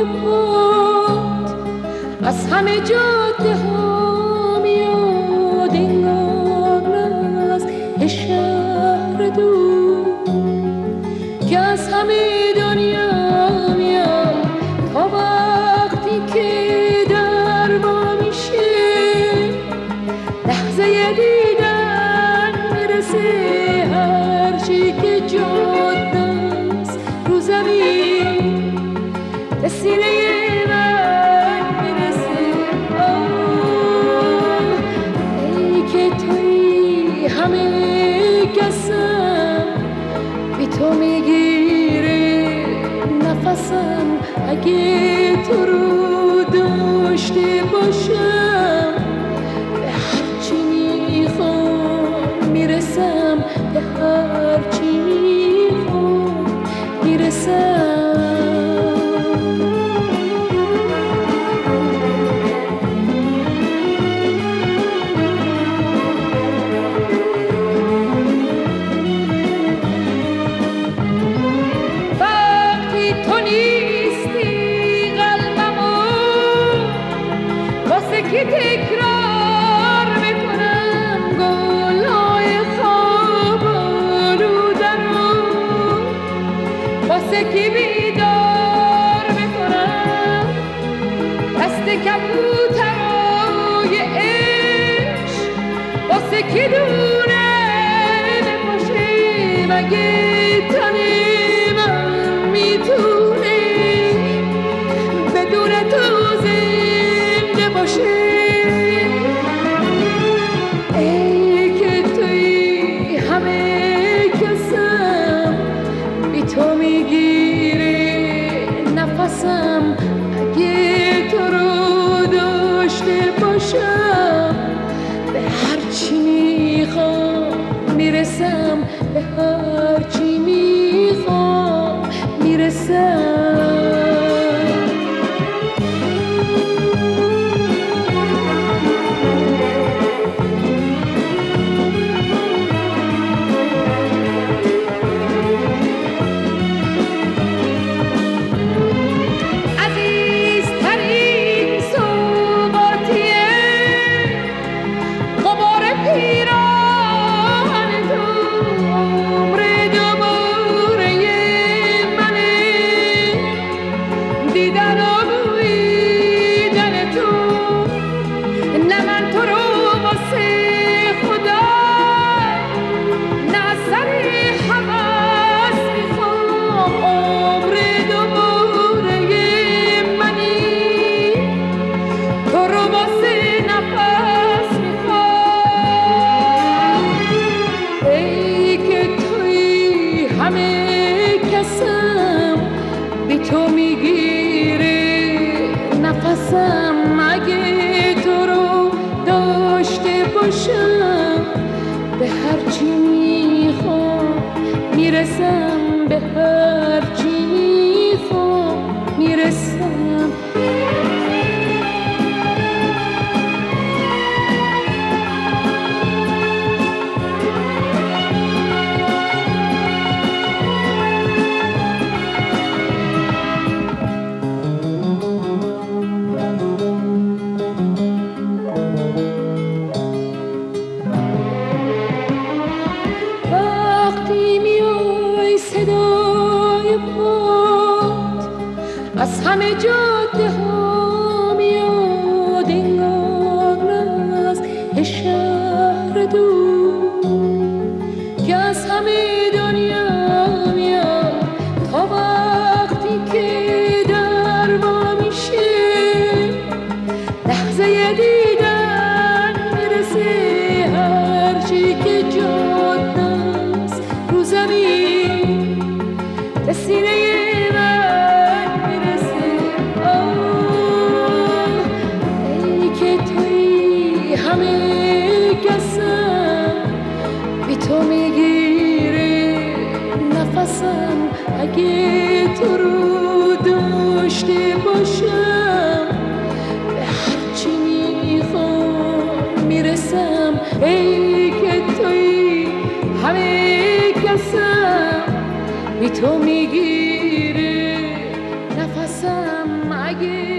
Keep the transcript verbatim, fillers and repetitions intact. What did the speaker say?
پات از همه جاده ها میاد انگار از شهر دور که از همه دنیا میاد تا وقتی که در با میشه لحظه دیدن میرسه هرچی که جاده است رو زمین به سینه من میرسه. آه ای که توی همه کسم بی تو میگیره نفسم اگه تو رو داشته باشم به هرچی میخوام میرسم به هرچی میخوام میرسم. که تکرار میکنم گلای خواب آلودنو واسه که بیدار میکنم دست کبوترای عشق واسه که دونه بپاشه مگه تنه من میتونه بدون تو زنده باشه. ای که توی همه کسم بی تو میگیره نفسم اگه تو رو داشته باشم به هرچی میخوام میرسم به هرچی میخوام میرسم. تو میگیره نفسم اگه تو رو داشته باشم به هرچی میخوام میرسم به هرچی میخوام میرسم. از همه جاده ها میاد انگار از شهر دور که از همه دنیا میاد تا وقتی که در با میشه لحظه دیدن میرسه هرچی که جاده است رو زمین به سینه تو میگیره نفسم اگه تو رو داشته باشم به هرچی میخوام میرسم. ای که توی همه کسم بی تو میگیره نفسم اگه